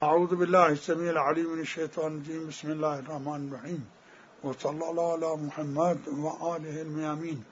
أعوذ بالله السميع العليم من الشيطان الرجيم. بسم الله الرحمن الرحيم، وصلى الله على محمد وآله الميامين.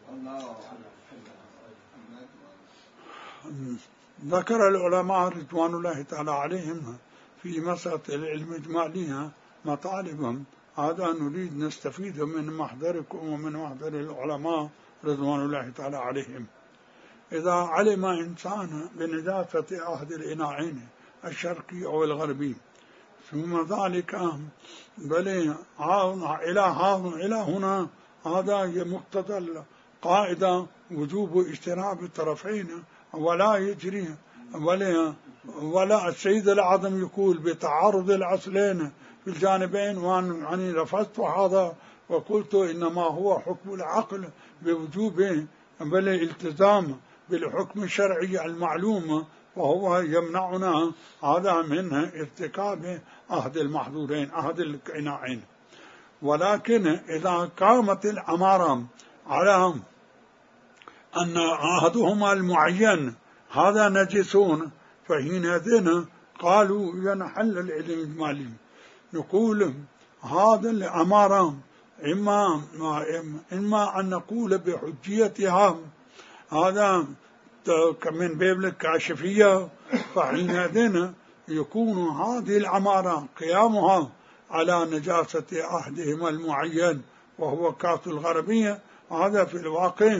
ذكر العلماء رضوان الله تعالى عليهم في مسألة العلم إجمالية مطالبهم، هذا نريد نستفيد من محضركم ومن محضر العلماء رضوان الله تعالى عليهم. إذا علم إنسان بنجاسة أحد الإناعين الشرقي أو الغربي، ثم ذلك بل إلى هنا، هذا مقتضى القاعدة وجوب اجتناب الطرفين ولا يجري ولا السيد الأعظم يقول بتعارض الأصلين في الجانبين. وأني رفضت هذا وقلت إنما هو حكم العقل بوجوب بل الالتزام بالحكم الشرعي المعلوم، وهو يمنعنا هذا من ارتكاب أحد المحظورين أحد الإناعين. ولكن إذا قامت الأمارة على أن أحدهما المعين هذا نجسون، فحينئذ قالوا ينحل العلم الإجمالي. نقول هذا الأمارة إما أن نقول بحجيتها هذا من باب الكاشفية، فحينئذ يكون هذه الأمارة قيامها على نجاسة أحدهما المعين وهو كاس الغربية، هذا في الواقع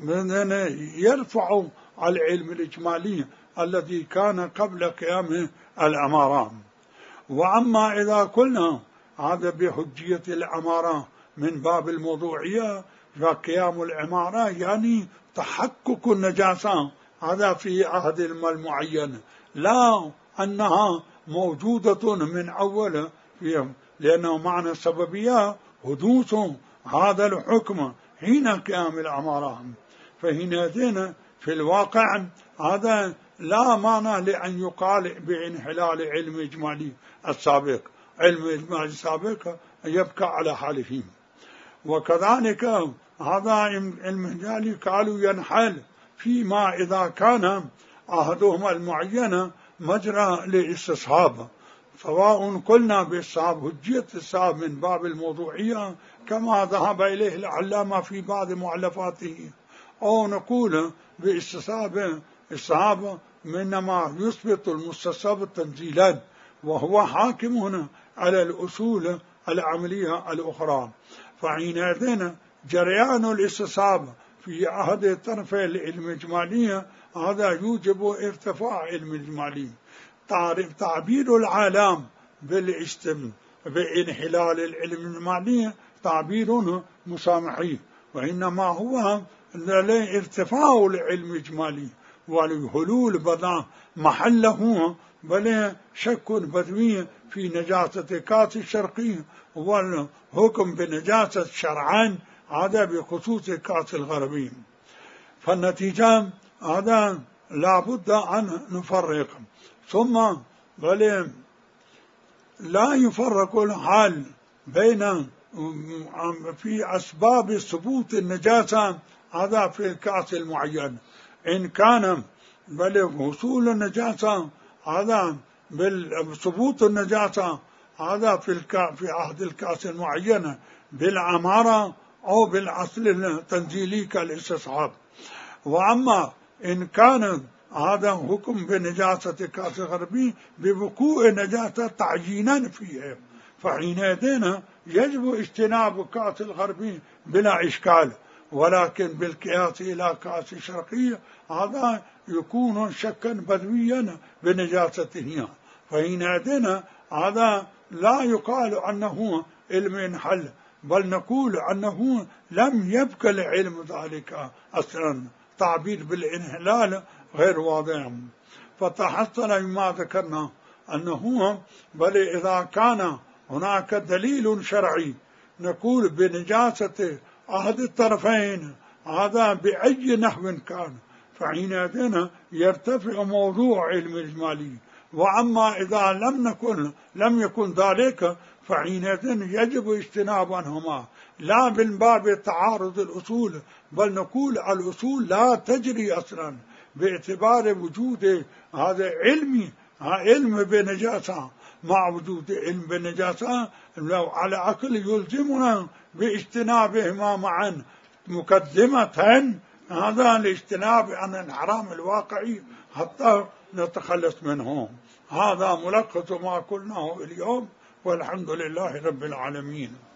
يرفع العلم الإجمالي الذي كان قبل قيام الأمارة. وأما إذا قلنا هذا بحجية الأمارة من باب الموضوعية، فقيام الأمارة يعني تحقق النجاسة هذا في عهد المعين، لا أنها موجودة من أول فيهم، لأنه معنى السببية حدوث هذا الحكم حين قيام الأمارة. فحينئذ في الواقع هذا لا معنى لأن يقال بانحلال علم إجمالي السابق، علم إجمالي السابق يبقى على حاله. وكذلك هذا علم إجمالي قالوا ينحل فيما إذا كان أحدهما المعين مجرى للاستصحاب، سواء قلنا باستصحاب حجية الاستصحاب من باب الموضوعية كما ذهب إليه العلامة في بعض مؤلفاته، أو نقول باستصحاب منما يثبت المستصحب تنزيلا، وهو حاكم هنا على الأصول العملية الأخرى. فحينئذ جريان الاستصحاب في أحد الطرفي العلم الإجمالي هذا يوجب ارتفاع علم الإجمالي. تعبير العالم بانحلال العلم الإجمالي تعبير مسامحي، وإنما هو ارتفاع العلم الإجمالي والحلول بدا محله بل شك بدوي في نجاسة كاس الشرقي، والحكم بنجاسة شرعان هذا بخصوص كاس الغربي. فالنتيجة هذا لابد أن نفرق، ثم بل لا يفرق الحال بين في أسباب ثبوت النجاسة هذا في الكاس المعين، إن كان بل حصول النجاسة هذا بثبوت النجاسة هذا في عهد الكاس المعين بالعمارة أو بالأصل التنزيلي كالاستصحاب. وأما إن كان هذا حكم بنجاسة كاس الغربي بوقوع نجاسة تعيينا فيه، فحينئذ يجب اجتناب كاس الغربي بلا إشكال، ولكن بالقياس إلى كاس الشرقي هذا يكون شكا بدويا بنجاسته. فحينئذ هذا لا يقال أنه علم انحل، بل نقول أنه لم يبقى العلم ذلك أصلا. تعبير بالانحلال غير واضح. فتحصل مما ذكرنا أنه بل إذا كان هناك دليل شرعي نقول بنجاسة أحد الطرفين هذا بأي نحو كان، فحينئذ يرتفع موضوع علم الإجمالي. وأما إذا لم يكن ذلك، فحينئذ يجب اجتناب عنهما، لا من باب تعارض الأصول، بل نقول الأصول لا تجري أصلا باعتبار وجود هذا علم بنجاسة مع وجود علم بالنجاسة لو على عقل يلزمنا باجتنابهما معا مقدمة، هذا لاجتناب عن الحرام الواقعي حتى نتخلص منه. هذا ملخص ما قلناه اليوم، والحمد لله رب العالمين.